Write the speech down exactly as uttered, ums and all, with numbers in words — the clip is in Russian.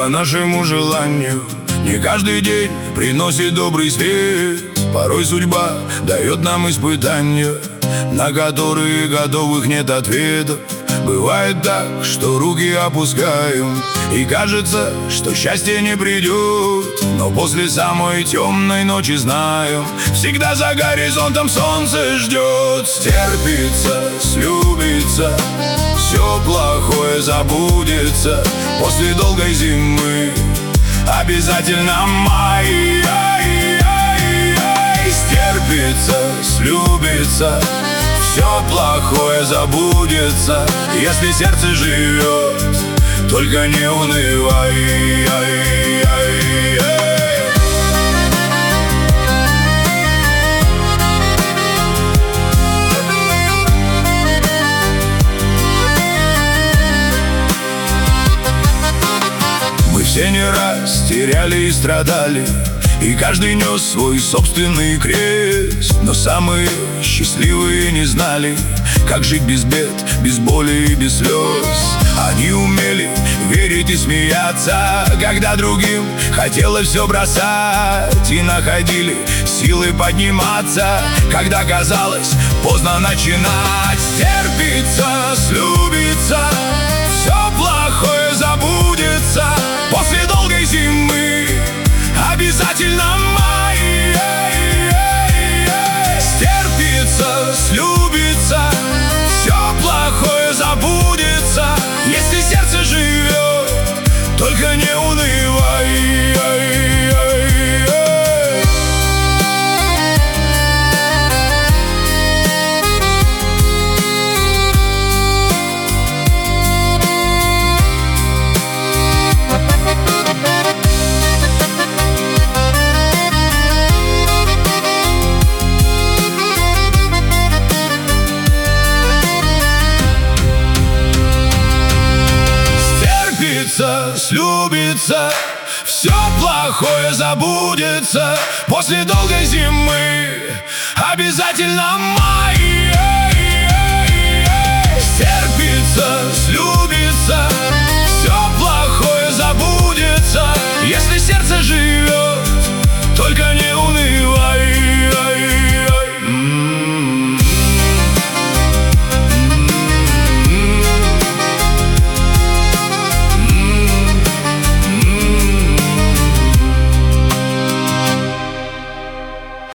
по нашему желанию. Не каждый день приносит добрый свет. Порой судьба дает нам испытания, на которые готовых нет ответов. Бывает так, что руки опускаем, и кажется, что счастье не придет. Но после самой темной ночи знаем, всегда за горизонтом солнце ждет. Стерпится, слюбится, все плохое забудется. После долгой зимы обязательно май. Стерпится, слюбится, все плохое забудется, если сердце живет, только не унывай. Мы все не раз теряли и страдали, и каждый нес свой собственный крест. Но самые счастливые не знали, как жить без бед, без боли и без слез. Они умели верить и смеяться, когда другим хотелось все бросать, и находили силы подниматься, когда казалось поздно начинать. Стерпится, слюбится, все плохое забудется. После долгой зимы обязательно май. Стерпится, слюбится, все плохое забудется, если сердце живет, только не унывай. Слюбится, все плохое забудется, после долгой зимы обязательно май. Стерпится, слюбится, все плохое забудется, если сердце живет,